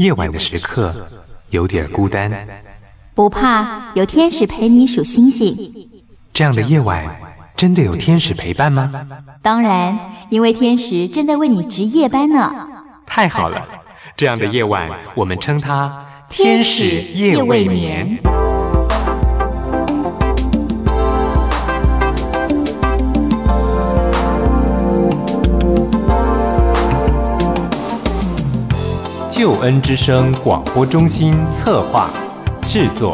夜晚的时刻有点孤单， 不怕，有天使陪你数星星。 这样的夜晚真的有天使陪伴吗？ 当然，因为天使正在为你值夜班呢。 太好了，这样的夜晚我们称它天使夜未眠。救恩之声广播中心策划制作。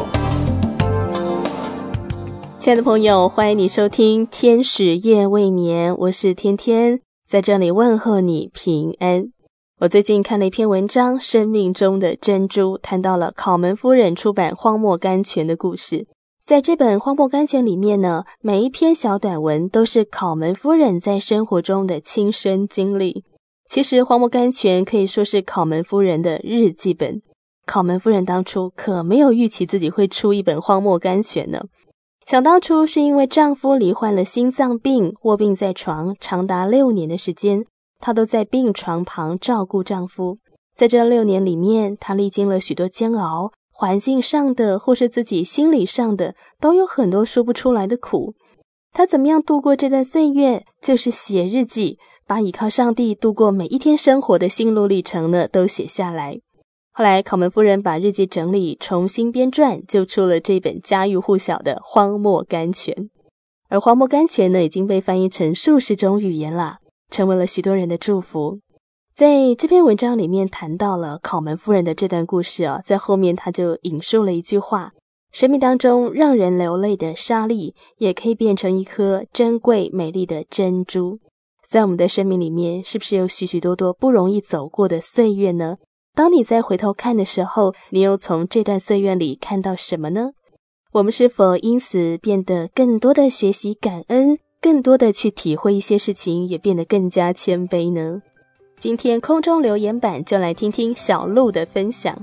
亲爱的朋友，欢迎你收听天使夜未眠，我是天天，在这里问候你平安。我最近看了一篇文章《生命中的珍珠》，谈到了考门夫人出版荒漠甘泉的故事。在这本荒漠甘泉里面呢，每一篇小短文都是考门夫人在生活中的亲身经历。其实荒漠甘泉可以说是考门夫人的日记本。考门夫人当初可没有预期自己会出一本荒漠甘泉呢。想当初是因为丈夫罹患了心脏病，卧病在床长达6年的时间，她都在病床旁照顾丈夫。在这6年里面，她历经了许多煎熬，环境上的或是自己心理上的都有很多说不出来的苦。她怎么样度过这段岁月，就是写日记，把倚靠上帝度过每一天生活的心路历程呢都写下来。后来考门夫人把日记整理重新编撰，就出了这本家喻户晓的荒漠甘泉。而荒漠甘泉呢已经被翻译成数十种语言了，成为了许多人的祝福。在这篇文章里面谈到了考门夫人的这段故事在后面他就引述了一句话：生命当中让人流泪的沙粒，也可以变成一颗珍贵美丽的珍珠。在我们的生命里面，是不是有许许多多不容易走过的岁月呢？当你再回头看的时候，你又从这段岁月里看到什么呢？我们是否因此变得更多的学习感恩，更多的去体会一些事情，也变得更加谦卑呢？今天空中留言板就来听听小鹿的分享。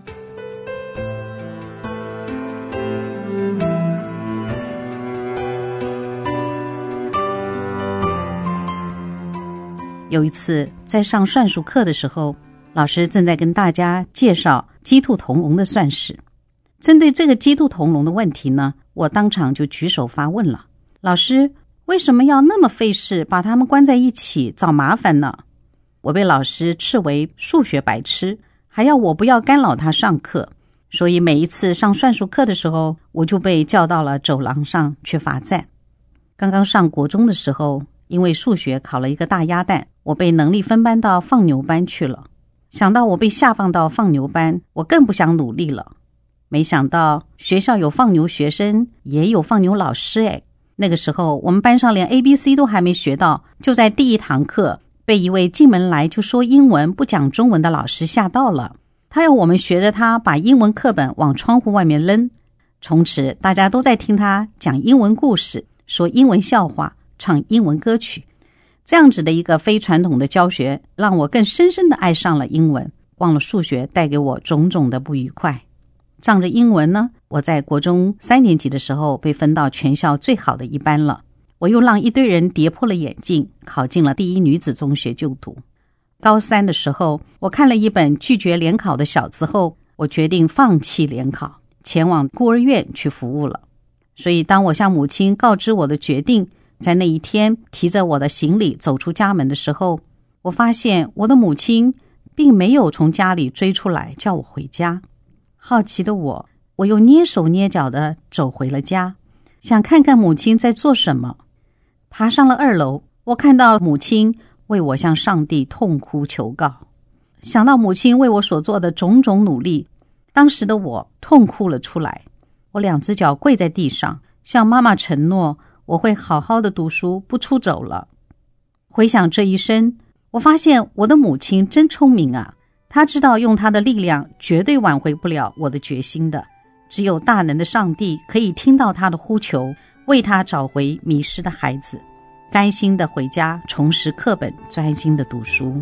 有一次在上算术课的时候，老师正在跟大家介绍鸡兔同笼的算式。针对这个鸡兔同笼的问题呢，我当场就举手发问了：老师，为什么要那么费事把他们关在一起找麻烦呢？我被老师斥为数学白痴，还要我不要干扰他上课，所以每一次上算术课的时候，我就被叫到了走廊上去罚站。刚刚上国中的时候，因为数学考了一个大鸭蛋，我被能力分班到放牛班去了。想到我被下放到放牛班，我更不想努力了。没想到学校有放牛学生，也有放牛老师那个时候我们班上连 ABC 都还没学到，就在第一堂课被一位进门来就说英文不讲中文的老师吓到了。他要我们学着他把英文课本往窗户外面扔。从此大家都在听他讲英文故事，说英文笑话，唱英文歌曲。这样子的一个非传统的教学，让我更深深地爱上了英文，忘了数学带给我种种的不愉快。仗着英文呢，我在国中3年级的时候被分到全校最好的一班了。我又让一堆人跌破了眼镜，考进了第一女子中学就读。高3的时候，我看了一本拒绝联考的小字后，我决定放弃联考，前往孤儿院去服务了。所以当我向母亲告知我的决定，在那一天提着我的行李走出家门的时候，我发现我的母亲并没有从家里追出来叫我回家。好奇的我又蹑手蹑脚地走回了家，想看看母亲在做什么。爬上了2楼，我看到母亲为我向上帝痛哭求告。想到母亲为我所做的种种努力，当时的我痛哭了出来。我2只脚跪在地上，向妈妈承诺我会好好的读书，不出走了。回想这一生，我发现我的母亲真聪明啊，她知道用她的力量绝对挽回不了我的决心的，只有大能的上帝可以听到她的呼求，为她找回迷失的孩子，甘心的回家重拾课本，专心的读书。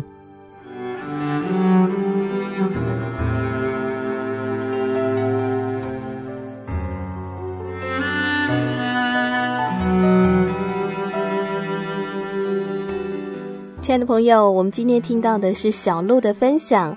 亲爱的朋友，我们今天听到的是小鹿的分享。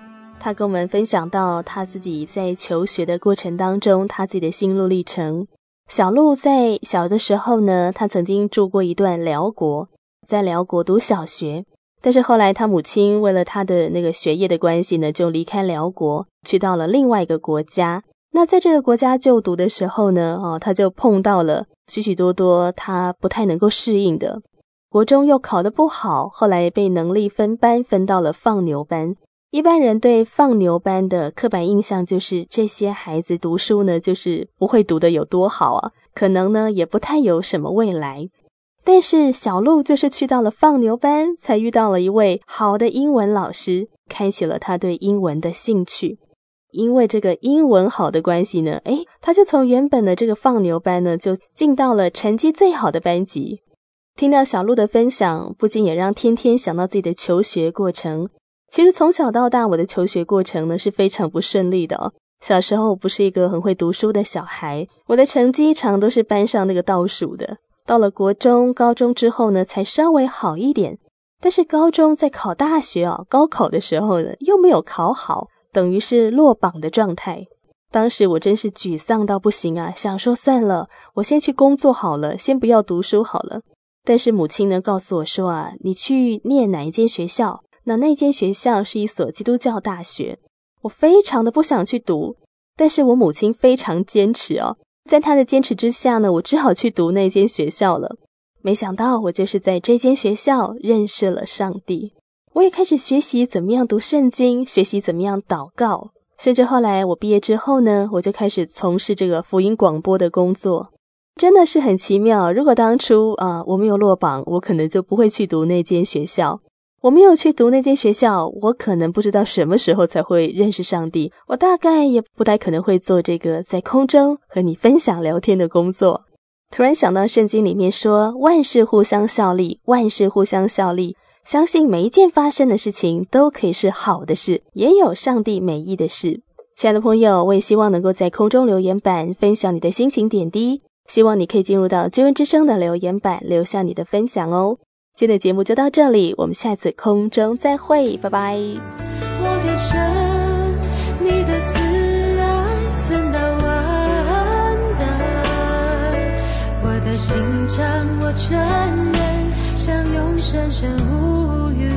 他跟我们分享到他自己在求学的过程当中，他自己的心路历程。小鹿在小的时候呢，他曾经住过一段辽国，在辽国读小学，但是后来他母亲为了他的那个学业的关系呢，就离开辽国，去到了另外一个国家。那在这个国家就读的时候呢，他就碰到了许许多多他不太能够适应的。国中又考得不好，后来被能力分班，分到了放牛班。一般人对放牛班的刻板印象就是这些孩子读书呢，就是不会读得有多好啊，可能呢也不太有什么未来。但是小鹿就是去到了放牛班，才遇到了一位好的英文老师，开启了他对英文的兴趣。因为这个英文好的关系呢，他就从原本的这个放牛班呢，就进到了成绩最好的班级。听到小鹿的分享，不禁也让天天想到自己的求学过程。其实从小到大，我的求学过程呢是非常不顺利的哦。小时候不是一个很会读书的小孩，我的成绩常都是班上那个倒数的。到了国中、高中之后呢，才稍微好一点。但是高中在考大学高考的时候呢，又没有考好，等于是落榜的状态。当时我真是沮丧到不行啊，想说算了，我先去工作好了，先不要读书好了。但是母亲呢告诉我说你去念哪一间学校？那间学校是一所基督教大学。我非常的不想去读，但是我母亲非常坚持在她的坚持之下呢，我只好去读那间学校了。没想到我就是在这间学校认识了上帝，我也开始学习怎么样读圣经，学习怎么样祷告，甚至后来我毕业之后呢，我就开始从事这个福音广播的工作。真的是很奇妙，如果当初我没有落榜，我可能就不会去读那间学校。我没有去读那间学校，我可能不知道什么时候才会认识上帝，我大概也不太可能会做这个在空中和你分享聊天的工作。突然想到圣经里面说，万事互相效力，万事互相效力，相信每一件发生的事情都可以是好的事，也有上帝美意的事。亲爱的朋友，我也希望能够在空中留言板分享你的心情点滴，希望你可以进入到救恩之声的留言板留下你的分享哦。今天的节目就到这里，我们下次空中再会，拜拜。 我的神，你的慈爱存到万代，我的心肠我全然相拥，深深无语。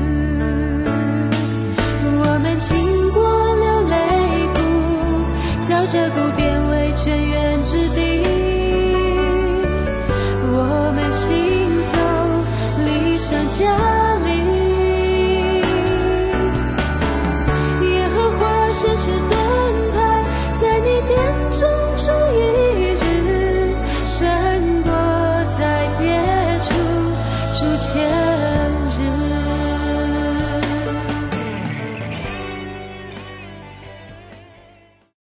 我们经过了泪谷，叫这